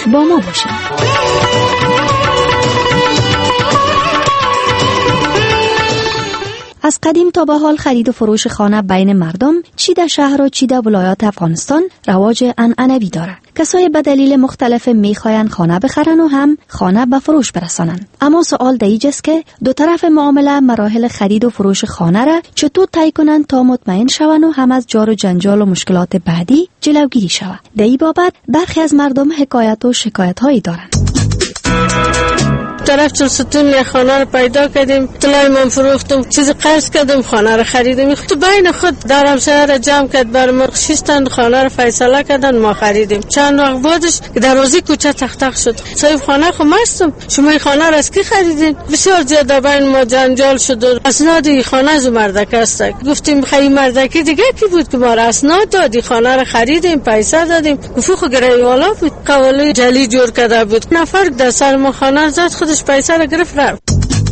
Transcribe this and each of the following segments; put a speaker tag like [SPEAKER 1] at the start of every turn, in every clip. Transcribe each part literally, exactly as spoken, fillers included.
[SPEAKER 1] با ما باشید. از قدیم تا به حال خرید و فروش خانه بین مردم چی در شهر و چی در ولایات افغانستان رواج عنعنوی داره. کسای به دلیل مختلف میخواین خانه بخرن و هم خانه به فروش برسانن. اما سوال دیج است که دو طرف معامله مراحل خرید و فروش خانه را چطور طی کنن تا مطمئن شون و هم از جار و جنجال و مشکلات بعدی جلوگیری شود. در این بابت برخی از مردم حکایت و شکایت هایی دارند.
[SPEAKER 2] طرف چل ستون خانه رو پیدا کردیم، طلای من فروختم، چیز قرض کردم، خانه رو خریدیم. تو بین خود دارم شهر جمع کرد بر ما شیستن خانه رو فیصله کردن، ما خریدیم. چند وقت بعدش دروازه کوچه تخ تخ شد. صاحب خانه خو مستم، شما این خانه رو از کی خریدین؟ بسیار زیاد بین ما جنجال شد. اسناد این خانه از مردک است. گفتیم خیلی مردکی دیگه کی بود که ما اسناد دادی خانه رو خریدیم، پیسه دادیم. گفت خو گرای والا بود، قواله جلی جور کرده بود. نفر در سر ما خانه زد، خودش پیسه را گرفت رفت.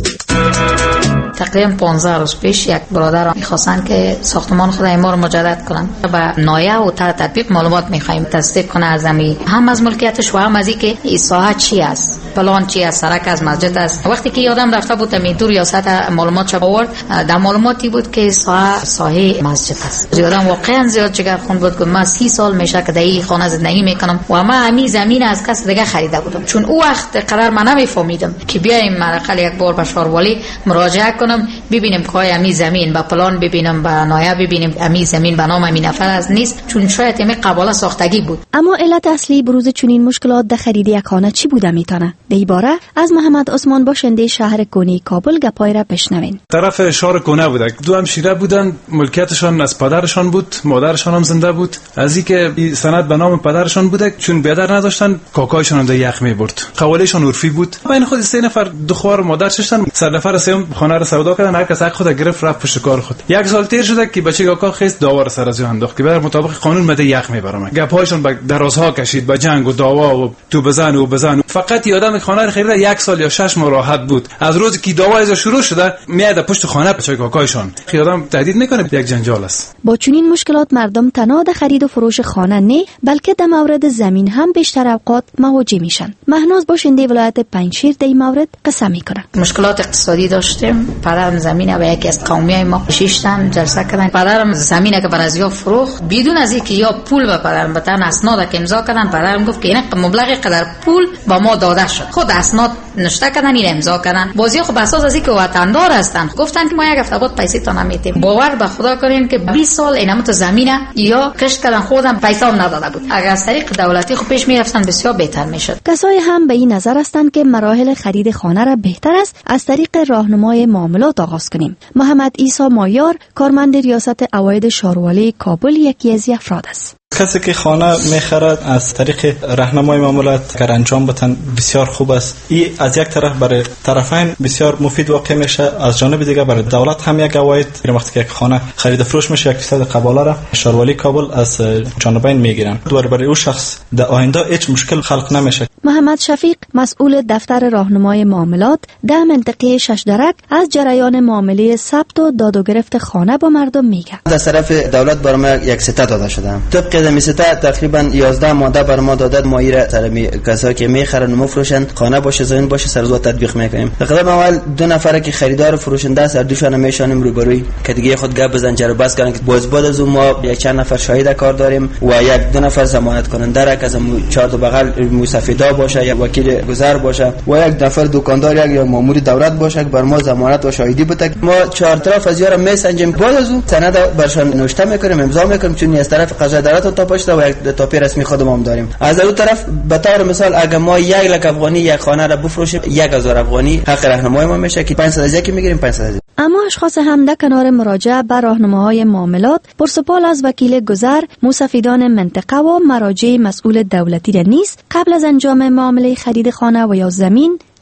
[SPEAKER 3] تقریبا پانزده روز پیش یک برادر می‌خواستن که ساختمان خود ما رو مجدد کنن و نایه و تطبیق معلومات می‌خوایم تصدیق کنه از زمین، هم از ملکیتش و هم از اینکه این ساحه چی است، پلان چی است، سرک از مسجد است. وقتی که یادم رفته بود میدور ریاست معلومات چه آورد، در معلوماتی بود که ساحه ساحه مسجد است. یادم واقعا زیاد جگر خون بود که من سی سال میشه که در این خانه زندگی میکنم و ما همین زمین از کس دیگه خریده بودم، چون او وقت قرار من نمیفهمیدم که بیایم مرحله یک بار به شاروالی مراجعه کنم ببینیم که همین زمین با پلان ببینم با نایه ببینیم همین زمین به نام همین نفر از نیست، چون شاید همین قباله ساختگی بود.
[SPEAKER 1] اما علت اصلی بروز چنین مشکلات در خرید یک خانه چی بوده میتونه؟ در این باره از محمد عثمان باشنده شهر کنی کابل گپای را بشنوین.
[SPEAKER 4] طرف شهر کنه بوده، دو همشیره بودن، ملکیتشان از پدرشان بود، مادرشان هم زنده بود. از اینکه سند به نام پدرشان بوده، چون بیادر نداشتن، کاکایشان هم در یخ میبرد. قوالهشان عرفی بود. بین خود سه نفر دو خواهر مادر شدن، سر نفر سوم خانه را سودا کردن، هر کس حق خود گرفت رفت پشت کار خود. یک سال تیر شده که بچه کاکا خیست داور سر از انداخت که بر مطابق قانون مده یخ میبرم. گپایشان به درازها کشید، به جنگ و دعوا و تو بزن و بزن. فقط یادم خانه را خریده یک سال یا شش ماه راحت بود. از روزی که دعوا از شروع شده میاد پشت خانه بچه کاکایشان. خیادم تهدید میکنه یک جنجال است.
[SPEAKER 1] با چنین مشکلات مردم تنها در خرید و فروش خانه نه، بلکه در مورد زمین هم بیشتر اوقات مواجه میشن. مهناز باشنده ولایت پنجشیر در این مورد قصه میکنه.
[SPEAKER 3] مشکلات اقتصادی داشتیم. پدرم زمین و یکی از قومیای ما شیشتن جلسه کردن. پدرم زمین که برازیا فروخت بدون از اینکه یا پول به پدرم بدن، اسناد که امضا کردن. پدرم گفت که این مبلغ قدر پول با ما داده شد. خود اسناد نشته کردن، این امضا کردن. بازی خب اساس از اینکه وطندار هستن گفتن که ما یک هفته بعد پیسه تا نمیدیم. باور به خدا کنین که بیست سال اینم تو زمین یا کشت کردن، خودم پیسه هم نداده بود. اگر از طریق دولتی خب پیش میرفتن بسیار بهتر میشد.
[SPEAKER 1] کسایی هم به این نظر هستند که مراحل خرید خانه را بهتر است از طریق راهنمای معاملات آغاز کنیم. محمد عیسی مایار کارمند ریاست عواید شاروالی کابل یکی از افراد است.
[SPEAKER 5] کسی که خانه میخرد از طریق راهنمای معاملات که انجام بدن بسیار خوب است. این از یک طرف برای طرفین بسیار مفید واقع میشه، از جانب دیگه برای دولت هم یک عواید. وقتی که یک خانه خرید فروش میشه یک فیصد قباله را شاروالی کابل از جانبین میگیرن. دوباره برای اون شخص در آینده هیچ مشکل خلق نمیشه.
[SPEAKER 1] محمد شفیق مسئول دفتر راهنمای معاملات در منطقه شش درک از جریان معامله ثبت و داد و گرفت خانه با مردم میگه.
[SPEAKER 6] از طرف دولت برام یک سته داده شده. طبق میسته تقریبا یازده ماده بر ما دادد. ما ایره سر کسایی که میخرن و مفروشن خانه باشه زمین باشه سرزو تطبیق میکنیم. تقریبا اول دو نفر که خریدار و فروشنده است، هر دوشون میشانیم روبروی که دیگه خود گپ بزن جر بس کنن که باز بعد از ما یک چند نفر شاهد کار داریم و یک دو نفر ضمانت کننده را که از چهار تا بغل مستفیدا باشه یا وکیل گذر باشه و یک نفر دکاندار یک یا مامور دولت باشه که بر ما ضمانت و شاهدی بده. ما چهار طرف از یارو میسنجیم، بعد از اون سند برشان نوشته میکنیم، امضا میکنیم، چون از طرف قضا دولت تا پشت و یک تاپی رسمی خودم هم داریم. از اون طرف به طور مثال اگه ما یک لک افغانی یک خانه را بفروشیم یک هزار افغانی حق راهنمای ما میشه که پانصد از یک میگیریم پانصد از یک.
[SPEAKER 1] اما اشخاص هم در کنار مراجعه به راهنماهای معاملات پرسپال از وکیل گذر، موسفیدان منطقه و مراجع مسئول دولتی را نیز قبل از انجام معامله خرید خانه و یا زمین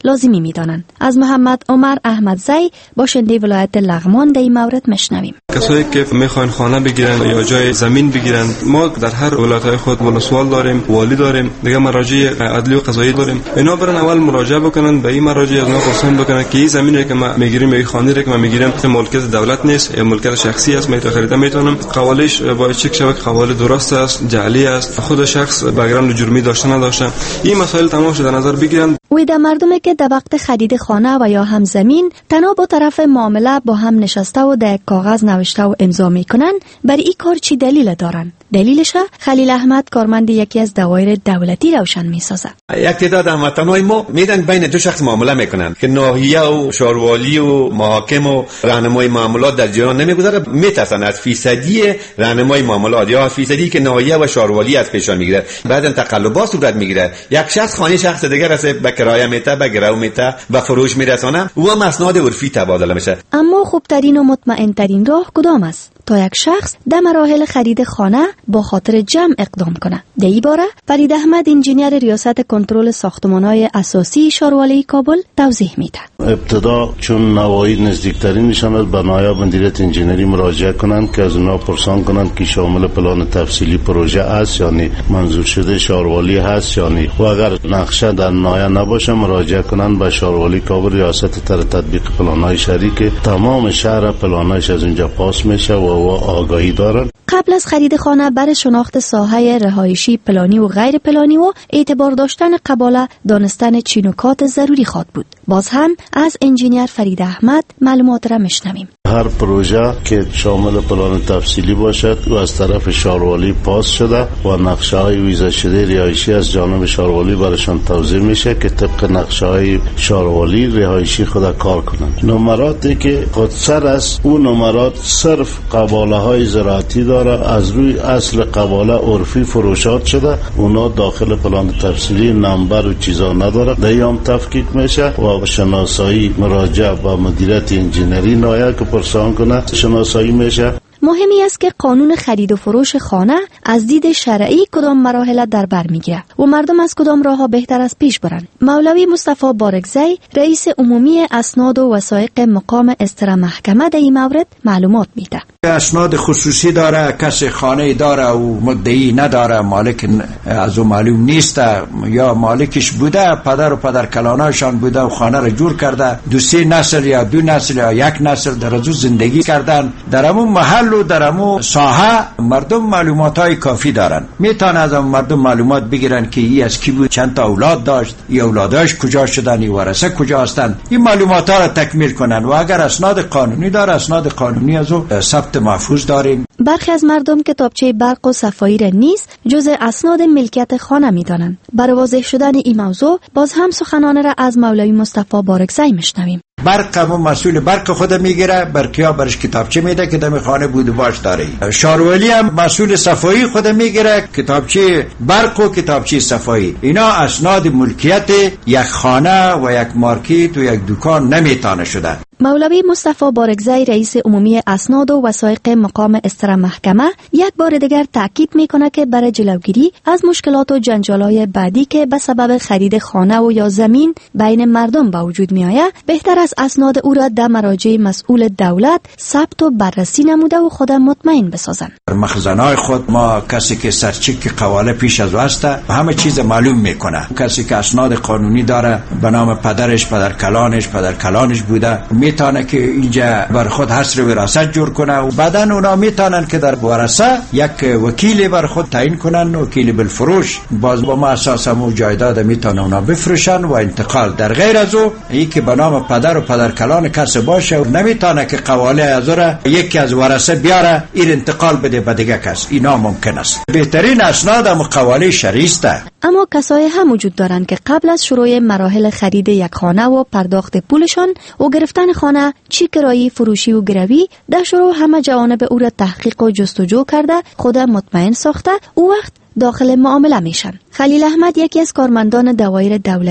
[SPEAKER 1] لازمی می‌دانند. از محمد عمر احمدزی باشنده ولایت لغمان در این مورد مشنویم.
[SPEAKER 7] کسایی که میخوان خانه بگیرن یا جای زمین بگیرن، ما در هر ولایت‌های خود ولسوال داریم، والی داریم، دیگه مراجع عدلی و قضایی داریم. اینا برن اول مراجعه بکنن، به این مراجع از ما پرسان بکنن که این زمینی که ما میگیریم یا خانه را که ما میگیریم ملکیت دولت نیست یا ملکیت شخصی است، من خریدم میتونم. قوالش باید چک شود که قوال درست است، جعلی است، خود شخص بگراند جرمی داشته نداشته. این مسائل تمام شده نظر بگیرن.
[SPEAKER 1] وی در مردمی که در وقت خرید خانه و یا هم زمین تنها با طرف معامله با هم نشسته و در کاغذ نوشته و امضا میکنن، برای این کار چی دلیل دارن؟ دلیلش خلیل احمد کارمند یکی از دوایر دولتی روشن میسازه.
[SPEAKER 8] یک تعداد هموطنای ما میدن بین دو شخص معامله میکنن که ناحیه و شهروالی و محاکم و راهنمای معاملات در جریان نمیگذاره، میترسن از فیصدی راهنمای معاملات یا از فیصدی که ناحیه و شهروالی از پیشان میگیره. بعدن تقلبات صورت میگیره، یک شخص خانه شخص دیگر است به کرایه میته، به گرو میته و فروش میرسونه و مسناد عرفی تبادله میشه.
[SPEAKER 1] اما خوبترین و مطمئن ترین راه کدام است تا یک شخص در مراحل خرید خانه با خاطر جمع اقدام کنه؟ در این باره فرید احمد انجینیر ریاست کنترل ساختمان‌های اساسی شهروالی کابل توضیح میده.
[SPEAKER 9] ابتدا چون نواحی نزدیکترین نشان است به نایب مدیریت انجینری مراجعه کنند که از اونا پرسان کنند که شامل پلان تفصیلی پروژه است یعنی منظور شده شهروالی هست یعنی، و اگر نقشه در نایه نباشه مراجعه کنند به شهروالی کابل ریاست تر تطبیق پلان‌های شهری که تمام شهر پلان‌هاش از اونجا پاس میشه و و آگاهی دارن.
[SPEAKER 1] قبل از خرید خانه برای شناخت ساحه رهایشی پلانی و غیر پلانی و اعتبار داشتن قباله دانستن چی نکات ضروری خواد بود. باز هم از انجینیر فرید احمد معلومات را میشنویم.
[SPEAKER 9] هر پروژه که شامل پلان تفصیلی باشد و از طرف شهروالی پاس شده و نقشه های ویزا شده رهایشی از جانب شهروالی برشان توضیح میشه که طبق نقشه های شهروالی رهایشی خود کار کنند. نمراتی که خودسر است اون نمرات صرف قباله های زراعتی داره، از روی اصل قباله عرفی فروشات شده، اونا داخل پلان تفصیلی نمبر و چیزا نداره. دیام تفکیک میشه و شناسایی مراجعه با مدیریت انجینری نایه که پرسان کنه شناسایی میشه.
[SPEAKER 1] مهمی است که قانون خرید و فروش خانه از دید شرعی کدام مراحل در بر میگیره و مردم از کدام راهها بهتر از پیش برن. مولوی مصطفی بارکزی رئیس عمومی اسناد و وثایق مقام استر محکمه در این مورد معلومات میده.
[SPEAKER 10] اسناد خصوصی داره، کسی خانه داره و مدعی نداره، مالک از اون معلوم نیست یا مالکش بوده، پدر و پدر کلاناشان بوده و خانه را جور کرده، دو سه نسل یا دو نسل یا یک نسل در از زندگی کردن. در همون محل و در همون ساحه مردم معلومات های کافی دارن، میتونن از اون مردم معلومات بگیرن که ای از کی بود، چند تا اولاد داشت، ای اولاداش کجا شدن، ای ورثه کجا هستند. این معلومات ها را تکمیل کنن و اگر اسناد قانونی داره اسناد قانونی از اون ثبت محفوظ داریم.
[SPEAKER 1] برخی از مردم کتابچه برق و صفایی را نیست جز اسناد ملکیت خانه میدانند. برای واضح شدن این موضوع باز هم سخنان را از مولوی مصطفی بارکزی میشنویم.
[SPEAKER 10] برق هم مسئول برق خود میگیره، برقیا برش کتابچه میده که دم خانه بود و باش داره. شهروالی هم مسئول صفایی خود میگیره، کتابچه برق و کتابچه صفایی. اینا اسناد ملکیت یک خانه و یک مارکت و یک دکان نمیتونه شده.
[SPEAKER 1] مولوی مصطفی بارکزی رئیس عمومی اسناد و وثایق مقام استر محکمه یک بار دیگر تاکید میکنه که برای جلوگیری از مشکلات و جنجال‌های بعدی که به سبب خرید خانه و یا زمین بین مردم به وجود میآید بهتر از اسناد او را در مراجع مسئول دولت ثبت و بررسی نموده و خود مطمئن بسازند.
[SPEAKER 10] مخزن‌های خود ما کسی که سرچک قواله پیش از واسطه همه چیز معلوم میکنه. کسی که اسناد قانونی داره به نام پدرش، پدر کلانش، پدر کلانش بوده میتونه که اینجا بر خود حصر وراثت جور کنه و بعداً اونا میتونن که در ورثه یک وکیل بر خود تعیین کنن، وکیل بالفروش. باز با ما اساس همون جایداد میتونه اونا بفروشن و انتقال. در غیر از او این که به نام پدر و پدر کلان کس باشه و نمیتونه که قواله از را یکی از ورثه بیاره این انتقال بده به دیگه کس. اینا ممکن است. بهترین اسناد هم قواله شرعی است.
[SPEAKER 1] اما کسایی هم وجود دارند که قبل از شروع مراحل خرید یک خانه و پرداخت پولشان و گرفتن خانه چی کرایی، فروشی و گروی در شروع همه جوانب او را تحقیق و جستجو کرده خود مطمئن ساخته او وقت داخل معامله میشن. خلیل احمد یکی از کارمندان دوایر دولتی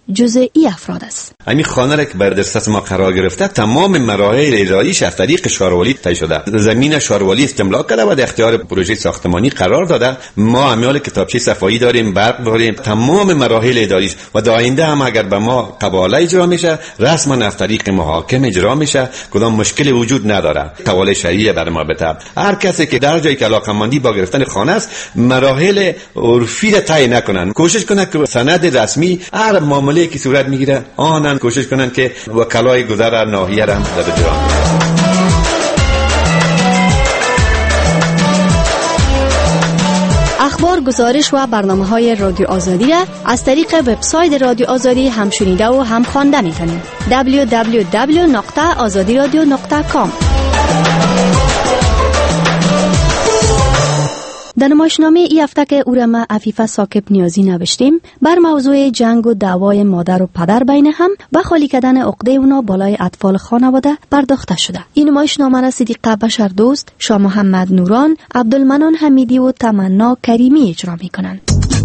[SPEAKER 1] جزء ای افراد است.
[SPEAKER 8] همین خانه را که بر دسترس ما قرار گرفته تمام مراحل اداریش از طریق شاروالی طی شده. زمین شاروالی استملاک کرده و در اختیار پروژه ساختمانی قرار داده. ما امیال کتابچه صفایی داریم، برق داریم، تمام مراحل اداریش و در آینده هم اگر به ما قباله اجرا میشه رسما از طریق محاکم اجرا میشه. کدام مشکلی وجود نداره. قواله شرعی بر ما بده. هر کسی که در جایی که علاقه‌مندی با گرفتن خانه است مراحل عرفی را طی نکنن، کوشش کنن که سند رسمی هر معامله که صورت میگیره آنن کوشش کنن که وکلای گذر ناحیه را هم در اجرا.
[SPEAKER 1] اخبار، گزارش و برنامه‌های رادیو آزادی را از طریق وبسایت رادیو آزادی هم شنیده و هم خوانده می‌تونید. دبلیو دبلیو دبلیو نقطه آزادی رادیو نقطه کام. در نمایشنامه ای هفته که او را ما عفیفه ساکب نیازی نوشتیم بر موضوع جنگ و دعوای مادر و پدر بین هم و خالی کردن عقده اونا بالای اطفال خانواده پرداخته شده. این نمایشنامه را صدیقه بشر دوست، شاه محمد نوران، عبدالمنان حمیدی و تمنا کریمی اجرا میکنند.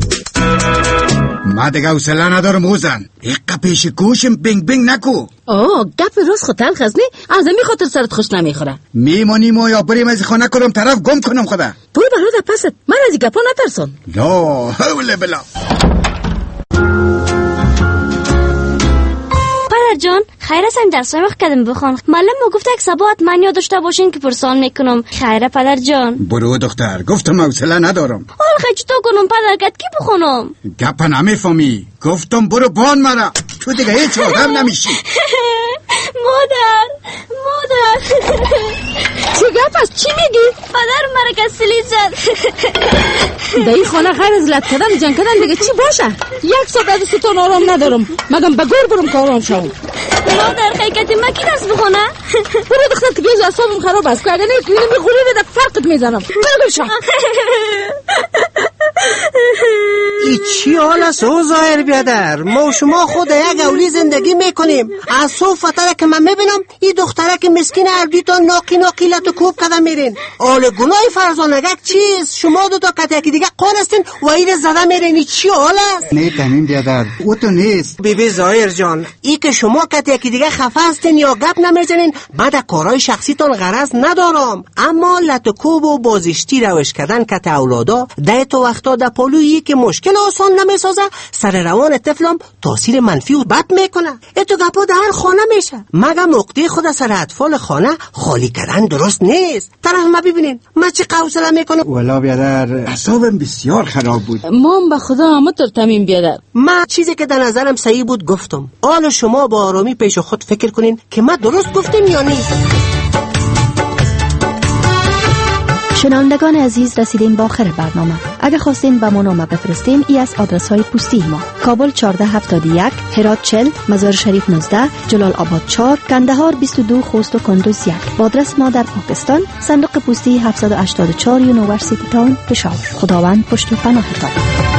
[SPEAKER 11] ما دیگه حوصله ندارم اوزن. ایقا پیش گوشم بینگ بینگ نکو.
[SPEAKER 12] آه گپ راست خود تلخ است نه؟ از همین خاطر سرت خوش نمیخوره.
[SPEAKER 11] میمونیم و یا بریم از خانه کنم طرف گم کنم خدا.
[SPEAKER 12] برو برادر پست من از این گپا نترسان.
[SPEAKER 11] لا حول بلا.
[SPEAKER 13] پدر جان خیر است این درس وقت کردم بخوان. معلم ما گفته یک سبا حتما یاد داشته باشین که پرسان میکنم. خیره پدر جان.
[SPEAKER 11] برو دختر گفتم حوصله ندارم.
[SPEAKER 13] آل خیلی چطور کنم پدر گد کی بخونم؟
[SPEAKER 11] گپا نمیفهمی. گفتم برو بان مرا. تو دیگه هیچ آدم نمیشی.
[SPEAKER 13] مادر مادر
[SPEAKER 12] چه گپ است؟ چی میگی؟
[SPEAKER 13] پدر مرا کسلی زد.
[SPEAKER 12] در این خانه غیر از لط کردن جنگ کردن دیگه چی باشه؟ یک ساعت از ستون آرام ندارم. مگم به گور برم که آرام شوم.
[SPEAKER 13] مادر خیلی ما کی دست بخونه؟
[SPEAKER 12] برو دختر که بیاز اعصابم خراب است. که اگر نمیتونی میخوری در فرقت میزنم. برو شو.
[SPEAKER 14] ای چی حال است او ظاهر بیادر؟ ما و شما خود یک اولی زندگی میکنیم. از صوف فتره که من میبینم این دختره که مسکین عربیتان ناقی ناقی لط و کوب کده میرین. آل گناه فرزانگک چیست؟ شما دو تا کت یکی دیگه قان استین و این زده میرین. ای چی حال است؟
[SPEAKER 11] نه تمیم بیادر او تو نیست.
[SPEAKER 14] بی بی ظاهر جان ای که شما کت یکی دیگه خفه استین یا گپ نمیزنین بعد کارهای شخصیتان غرض ندارم، اما لط و کوب و بازیشتی روش کردن کت اولادا ده تو وقتا در پالویی که مشکل آسان نمیسازه سر روان طفلم تاثیر منفی و بد میکنه. اتو گپا در هر خانه میشه. مگم عقده خود سر اطفال خانه خالی کردن درست نیست. طرف ما ببینین من چه حوصله میکنم.
[SPEAKER 11] والا بیادر اعصابم بسیار خراب بود.
[SPEAKER 12] مام به خدا همه تر تمیم بیادر.
[SPEAKER 14] من چیزی که در نظرم صحیح بود گفتم. حالا شما با آرامی پیش خود فکر کنین که من درست گفتم یا نیست.
[SPEAKER 1] شنوندگان عزیز رسیدیم با آخر برنامه. اگر خواستین به ما نامه بفرستین ای از آدرس های پستی ما: کابل چهارده هفتاد و یک، هرات چهل، مزار شریف نوزده، جلال آباد چهار، کندهار بیست و دو، خوست و کندوز یک. با آدرس ما در پاکستان صندوق پستی هفتصد و هشتاد و چهار یونیورسیتی تاون پشاور. خداوند پشت و پناهتان.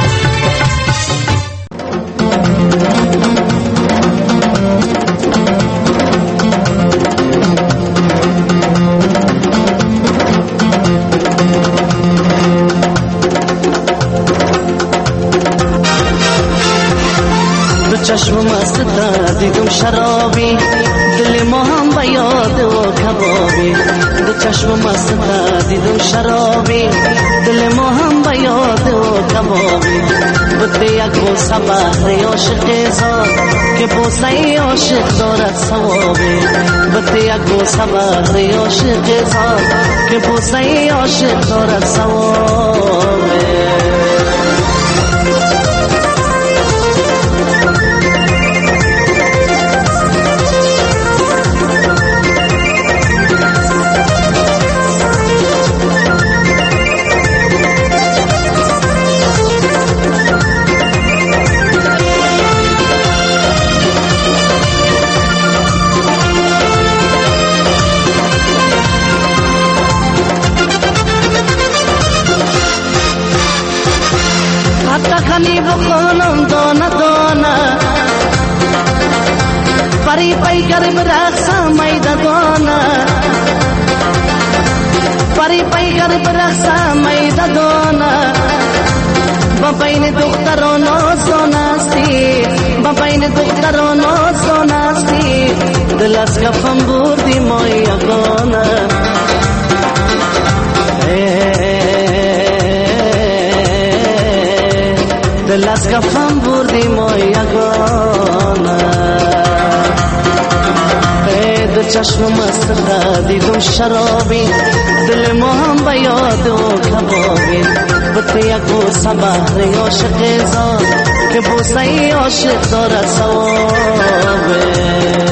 [SPEAKER 15] چشم مست دیدم شرابی دل ما هم به یاد و کبابی. دو چشم مست دیدم شرابی دل ما هم به یاد و کبابی. بوده یک بوسه بهر عاشق زاد که بوسه عاشق دارد ثوابی. بوده یک بوسه بهر عاشق زاد که بوسه عاشق دارد ثوابی. خانی بخونم دانه دانه پری پی گرم رقصم میده دانه پری پی گرم رقصم میده دانه با بین دختران آسان استی با بین دختران آسان هستی دل از کفم بردی ما یگانه دل از کفم بردی ما یگانه دو چشم مست دیدم شرابی دل ما هم به یاد و کبابی بطه یک بوسه بحر عاشق زاد که بوسه ای عاشق داره ثوابه